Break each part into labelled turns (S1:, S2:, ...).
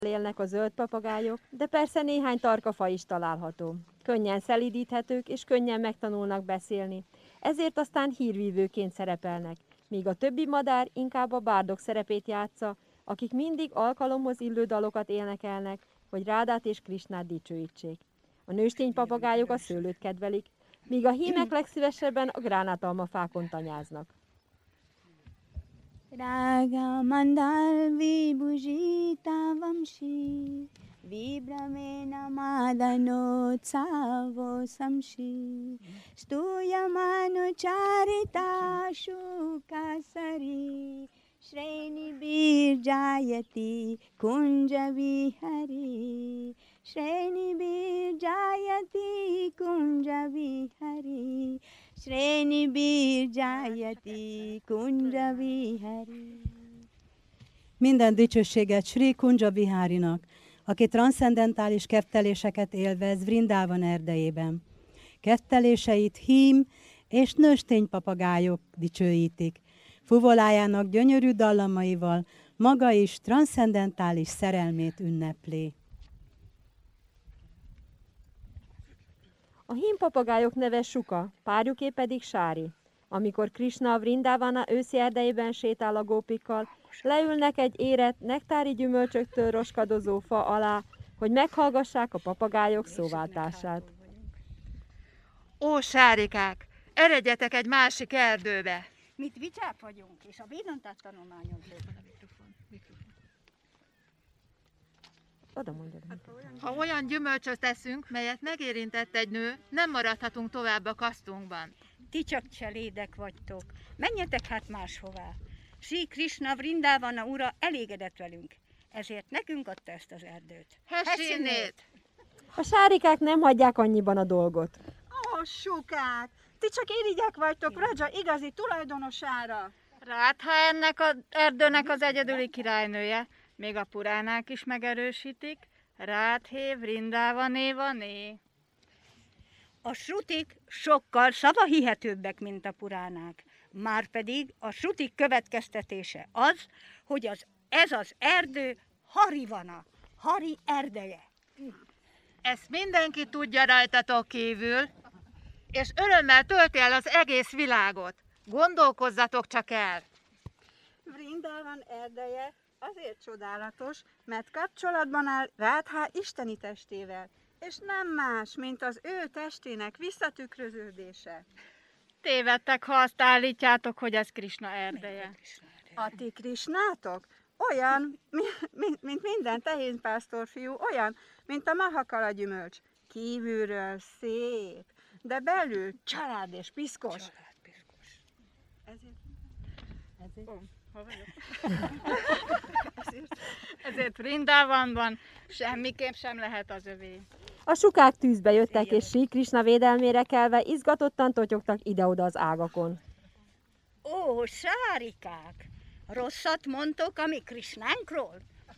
S1: élnek a zöld papagájok, de persze néhány tarkafa is található. Könnyen szelídíthetők és könnyen megtanulnak beszélni, ezért aztán hírvívőként szerepelnek, míg a többi madár inkább a bárdok szerepét játsza, akik mindig alkalomhoz illő dalokat énekelnek, hogy Rádát és Krisnát dicsőítsék. A nőstény papagájok a szőlőt kedvelik, míg a hímek legszívesebben a gránátalmafákon tanyáznak.
S2: Raga mandal vibhujita vamshi vibramena madano tsavo samshi stuyamano charita shukasari Shreni birjayati kunja vihari Shreni birjayati kunja vihari Shreni birjayati kunja vihari.
S3: Minden dicsőséget Sri Kunja Vihárinak, aki transzcendentális ketteléseket élvez Vrindában erdejében. Ketteléseit hím és nőstény papagájok dicsőítik. Fuvolájának gyönyörű dallamaival maga is transzcendentális szerelmét ünnepli.
S1: A hímpapagájok neve Suka, párjuké pedig Sári. Amikor Krisna a Vrindávana őszi erdejében sétál a gópikkal, leülnek egy érett, nektári gyümölcsöktől roskadozó fa alá, hogy meghallgassák a papagájok szóváltását.
S4: Ó, sárikák, eredjetek egy másik erdőbe!
S2: Mit vicsák vagyunk, és a Védantát tanulmányozzuk.
S1: Oda mondjad.
S4: Ha olyan gyümölcsöt eszünk, melyet megérintett egy nő, nem maradhatunk tovább a kasztunkban.
S2: Ti csak cselédek vagytok. Menjetek hát máshová. Sri Krishna Vrindávana ura elégedett velünk, ezért nekünk adta ezt az erdőt.
S4: Hessinnét!
S1: A sárikák nem hagyják annyiban a dolgot.
S5: Ó, Sukák! Ti csak irigyek vagytok Raja igazi tulajdonosára.
S4: Rádha ennek az erdőnek az egyedüli királynője, még a puránák is megerősítik, Rádhé Vrindavané vané.
S2: A srutik sokkal szavahihetőbbek, mint a puránák. Márpedig a srutik következtetése az, hogy ez az erdő Harivana, Hari erdeje.
S4: Ezt mindenki tudja rajtatok kívül, és örömmel tölti el az egész világot. Gondolkozzatok csak el!
S5: Vrindavan erdeje azért csodálatos, mert kapcsolatban áll Rádhá isteni testével, és nem más, mint az ő testének visszatükröződése.
S4: Tévedtek, ha azt állítjátok, hogy ez Krisna erdeje.
S5: A ti Krisnátok olyan, mint minden tehénpásztor fiú, olyan, mint a mahakala gyümölcs. Kívülről szép, de belül család és piszkos.
S4: Ezért Vrindavanban semmiképp sem lehet az övé.
S1: A sukák tűzbe jöttek, és Sri Krishna védelmére kelve izgatottan totyogtak ide-oda az ágakon.
S2: Ó, sárikák! Rosszat mondtok a mi Krishnánkról?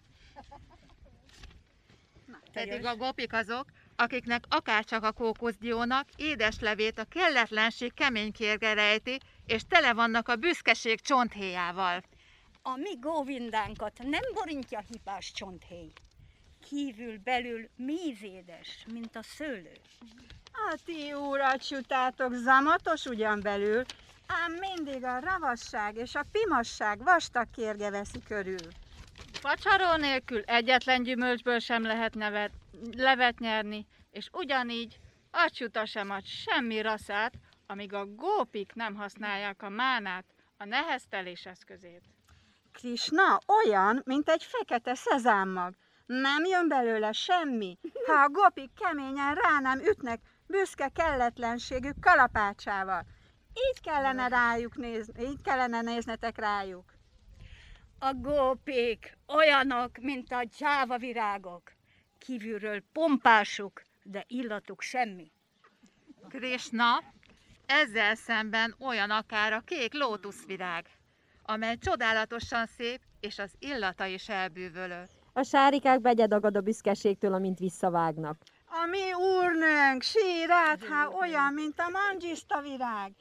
S4: Pedig a gopik azok, akiknek akárcsak a kókuszdiónak édes levét a kelletlenség kemény kérge rejti, és tele vannak a büszkeség csonthéjával.
S2: A mi Góvindánkat nem borintja hibás csonthéj. Kívül-belül mézédes, mint a szőlő.
S5: A ti úracsjutátok zamatos ugyan belül, ám mindig a ravasság és a pimasság vastag kérge veszi körül.
S4: Facsaró nélkül egyetlen gyümölcsből sem lehet levet nyerni, és ugyanígy acsjuta sem ad semmi raszát, amíg a gópik nem használják a mánát, a neheztelés eszközét.
S5: Krishna olyan, mint egy fekete szezámmag. Nem jön belőle semmi, ha a gopik keményen rá nem ütnek büszke kelletlenségük kalapácsával. Így kellene néznetek rájuk.
S2: A gópik olyanok, mint a dzsáva virágok. Kívülről pompásuk, de illatuk semmi.
S4: Krishna ezzel szemben olyan akár a kék lótuszvirág, amely csodálatosan szép, és az illata is elbűvölő.
S1: A sárikák begyedagad a büszkeségtől, amint visszavágnak.
S5: A mi úrnőnk, Sri Rádhá olyan, mint a mandzsiszta virág.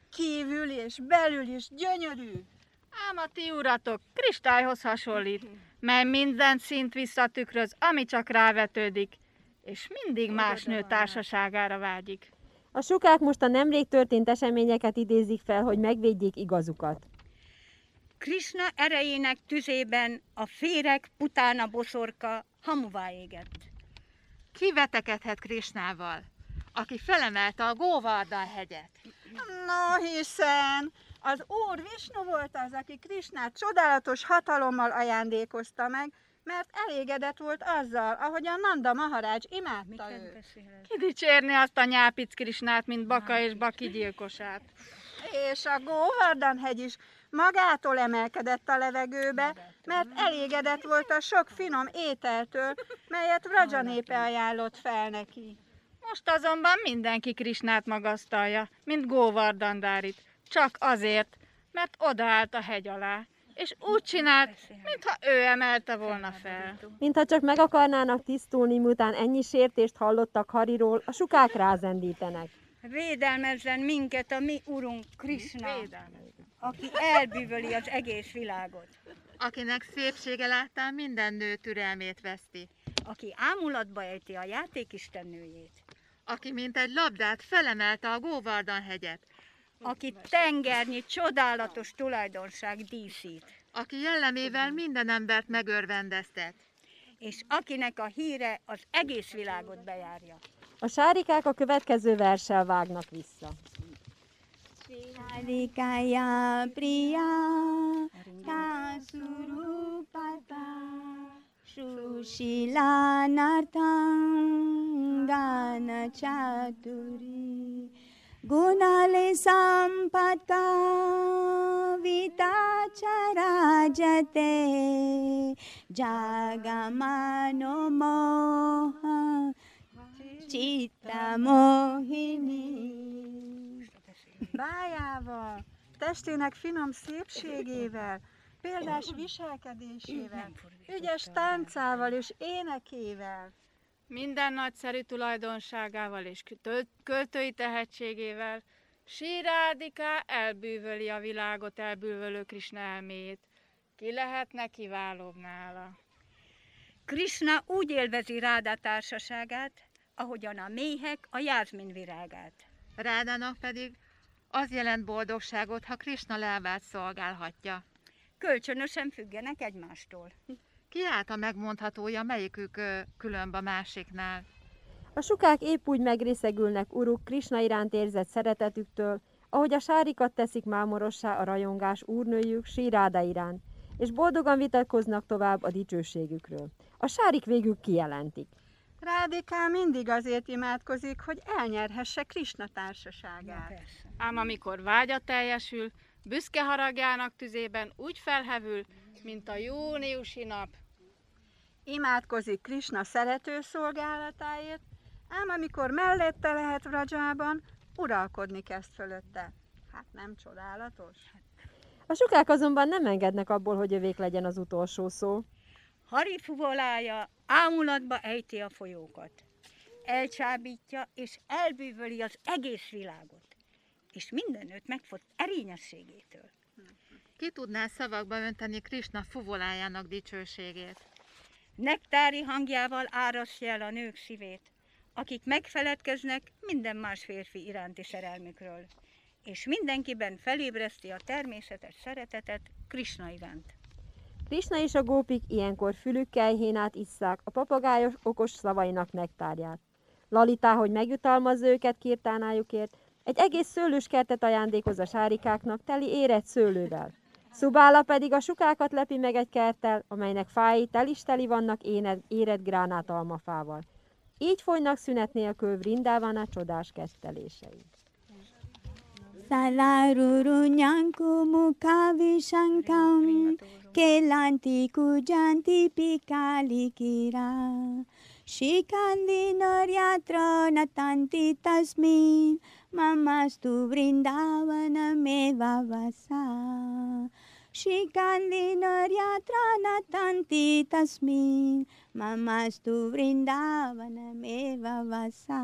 S5: Kívül és belül is gyönyörű.
S4: Ám a ti uratok kristályhoz hasonlít, mely minden színt visszatükröz, ami csak rávetődik, és mindig más nő társaságára vágyik.
S1: A sukák most a nemrég történt eseményeket idézik fel, hogy megvédjék igazukat.
S2: Krisna erejének tüzében a féreg putána boszorka hamuvá égett.
S6: Ki vetekedhet Krisnával, aki felemelte a Góvardhan hegyet?
S5: No, hiszen az Úr Visnu volt az, aki Krisnát csodálatos hatalommal ajándékozta meg, mert elégedett volt azzal, ahogy a Nanda Maharács imádta őt.
S4: Kidicsérni azt a nyápic Krisnát, mint Baka és Baki gyilkosát.
S5: És a Góvardhan hegy is magától emelkedett a levegőbe, mert elégedett volt a sok finom ételtől, melyet Vraja népe ajánlott fel neki.
S4: Most azonban mindenki Krisnát magasztalja, mint Góvardhandárit, csak azért, mert odaállt a hegy alá, és úgy csinált, mintha ő emelte volna fel.
S1: Mintha csak meg akarnának tisztulni, miután ennyi sértést hallottak Hariról, a sukák rázendítenek.
S2: Védelmezzen minket a mi urunk Krisna, aki elbűvöli az egész világot.
S6: Akinek szépsége láttán minden nő türelmét veszti.
S2: Aki ámulatba ejti a játékistennőjét.
S6: Aki mint egy labdát felemelte a Góvardhan hegyet.
S2: Aki tengernyi csodálatos tulajdonság díszít.
S6: Aki jellemével minden embert megörvendeztet.
S2: És akinek a híre az egész világot bejárja.
S1: A sárikák a következő verssel vágnak vissza.
S7: Sárikaya priya tasurupata Sushila nartam gana chaturi Gunale sampata vitacharajate Jagamano moha Chitta mohini.
S5: Bájával, testének finom szépségével, példás viselkedésével, ügyes táncával és énekével.
S4: Minden nagyszerű tulajdonságával és költői tehetségével Sri Radhika elbűvöli a világot elbűvölő Krisna elméjét. Ki lehetne kiválóbb nála?
S2: Krisna úgy élvezi Ráda társaságát, ahogyan a méhek a jázmin virágát.
S6: Rádának pedig az jelent boldogságot, ha Krisna lábát szolgálhatja.
S2: Kölcsönösen függenek egymástól.
S6: Ki által megmondhatója, melyikük különb a másiknál?
S1: A sukák épp úgy megrészegülnek uruk Krisna iránt érzett szeretetüktől, ahogy a sárikat teszik mámorossá a rajongás úrnőjük Sri Ráda iránt, és boldogan vitatkoznak tovább a dicsőségükről. A sárik végül kijelentik.
S5: Rádika mindig azért imádkozik, hogy elnyerhesse Krisna társaságát.
S4: Ám amikor vágya teljesül, büszke haragjának tüzében úgy felhevül, mint a júniusi nap.
S5: Imádkozik Krisna szerető szolgálatáért, ám amikor mellette lehet Vrajában, uralkodni kezd fölötte. Hát nem csodálatos?
S1: A sukák azonban nem engednek abból, hogy övék legyen az utolsó szó.
S2: Hari fuvolája ámulatba ejti a folyókat. Elcsábítja és elbűvöli az egész világot. És mindenütt megfoszt erényességétől.
S6: Ki tudná szavakba önteni Krisna fuvolájának dicsőségét?
S2: Nektári hangjával árasztja el a nők szívét, akik megfeledkeznek minden más férfi iránti szerelmükről, és mindenkiben felébreszti a természetes szeretetet Krisna iránt.
S1: Krisna és a gópik ilyenkor fülükkel hénát isszák a papagájos okos szavainak nektárját. Lalita, hogy megjutalmazza őket kirtánájukért, egy egész szőlőskertet ajándékoz a sárikáknak teli érett szőlővel. Szubála pedig a sukákat lepi meg egy kerttel, amelynek fái teli vannak érett gránátalmafával. Így folynak szünet nélkül Vrindávana csodás kettelései.
S7: Salaruru nyanku mukavishankam Kelanti kujanti pikalikira Shikandi naryatra natanti tasmin Mamastu Vrindavanameva vasa Shikandi naryatra natanti tasmin Mamastu Vrindavanameva vasa.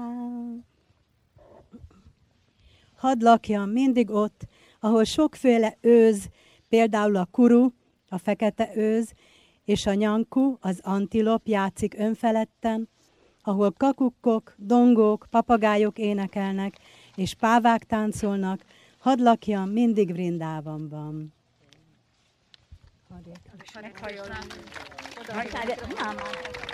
S3: Hadd lakjam mindig ott, ahol sokféle őz, például a kuru, a fekete őz, és a nyanku, az antilop játszik önfeledten, ahol kakukkok, dongók, papagájok énekelnek, és pávák táncolnak, hadd lakjam mindig Vrindávanban.
S2: Meghajolunk.